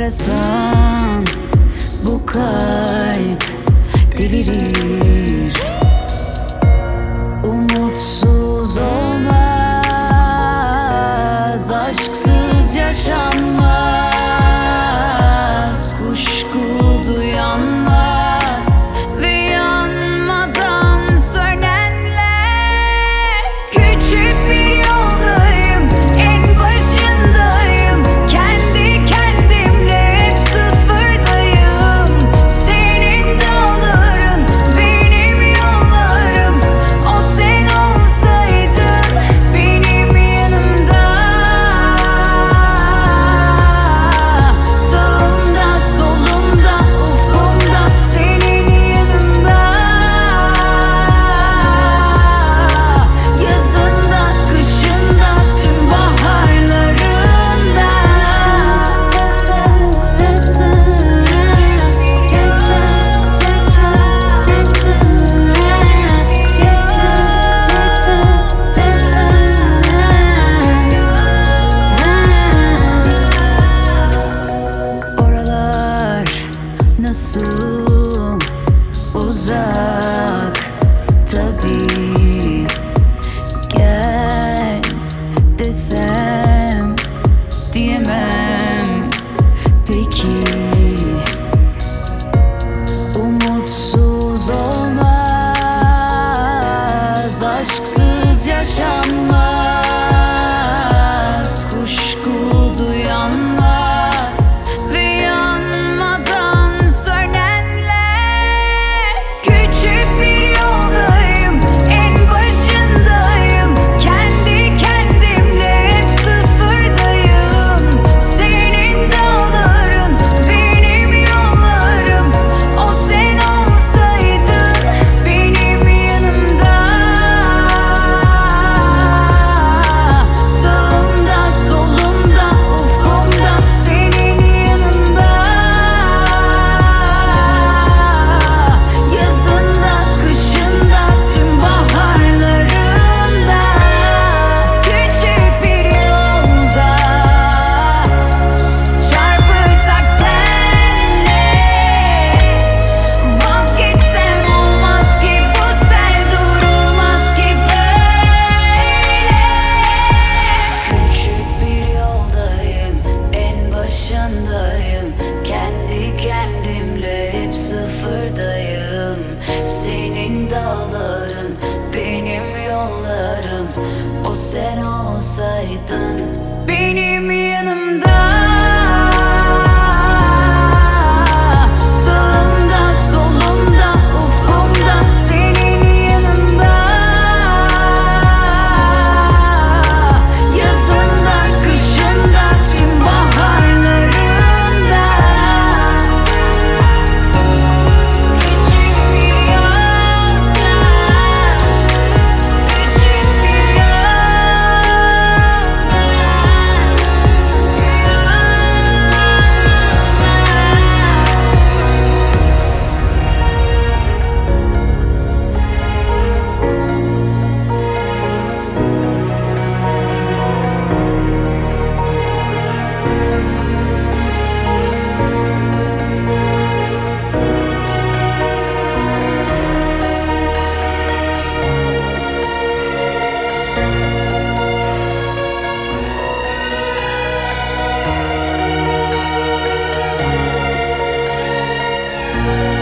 Enteresan, bu kalp delirir. Umutsuz olmaz, aşksız yaşanmaz. Kuşku duyanlar ve yanmadan sönenler. Küçük bir yoldayım, en başındayım. Kendi kendimle hep sıfırdayım. Senin dağların, benim yollarım. O sen olsaydın benim yanımda. Sağımda, solumda, ufkumda, senin yanında. Yazında, kışında, tüm baharlarında. Oralar nasıl uzak tabii. Gel desem diyemem peki. Umutsuz olmaz, aşksız yaşanmaz. Kuşku duyanlar ve yanmadan sönenler. Küçük bir yoldayım, en başındayım. Kendi kendimle hep sıfırdayım. Senin dağların, benim yollarım. O sen olsaydın benim yanımda. Sağımda, solumda, ufkumda, senin yanında. Yazında, kışında, tüm baharlarında. Küçük bir yolda çarpışsak senle. Vazgeçsem olmaz ki, bu sel durulmaz ki böyle. Küçük bir yoldayım, en başındayım. Kendi kendimle hep sıfırdayım. Senin dağların, benim yollarım. O sen olsaydın benim yanımda. Sağımda, solumda, ufkumda, senin yanında. Yazında, kışında, tüm baharlarında. Küçük bir yolda, küçük bir yolda.